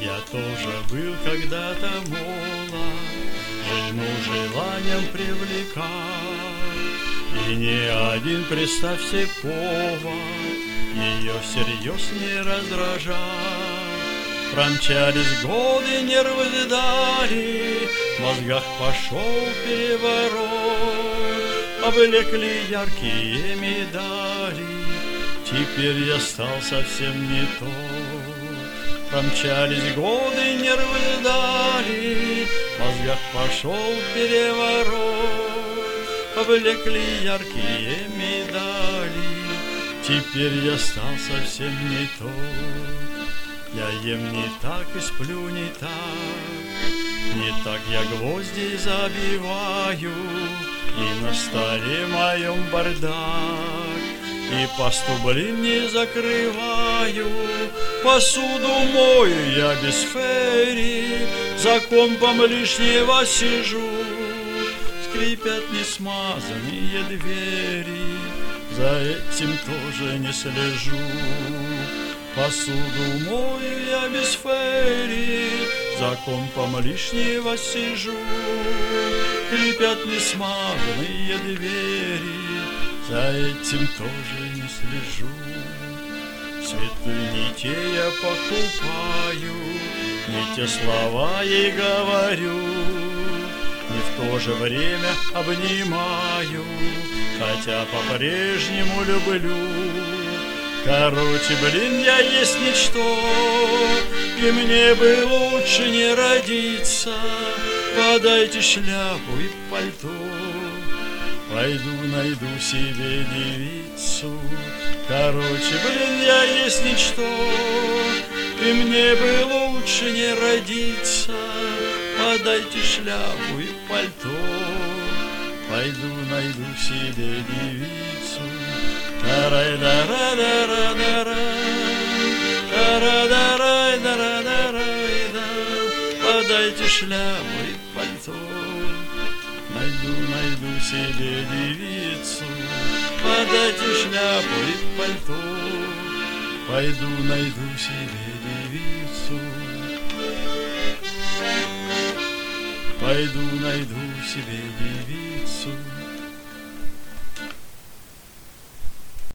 Я тоже был когда-то молод, жену желанием привлекал, и ни один, представьте, повод ее всерьез не раздражал. Промчались годы, нервы сдали, в мозгах пошел переворот, облекли яркие медали, теперь я стал совсем не тот. Промчались годы, нервы сдали, в мозгах пошел переворот, облекли яркие медали, теперь я стал совсем не тот. Я ем не так и сплю не так я гвозди забиваю, и на столе моем бардак, и посту, блин, не закрываю, посуду мою я без фери, за компом лишнего сижу, скрипят несмазанные двери, за этим тоже не слежу. Посуду мою я без фери, за компом лишнего сижу, скрипят несмазанные двери, за этим тоже не слежу. Цветы не те я покупаю, не те слова ей говорю, не в то же время обнимаю, хотя по-прежнему люблю. Короче, блин, я есть ничто, и мне бы лучше не родиться. Подайте шляпу и пальто, пойду найду себе девицу. Короче, блин, я есть ничто, и мне бы лучше не родиться. Подайте шляпу и пальто, пойду найду себе девицу. Подайте шляпу и пальто, найду себе девицу. Подайте шляпу и пальто, пойду найду себе девицу. Пойду найду себе девицу.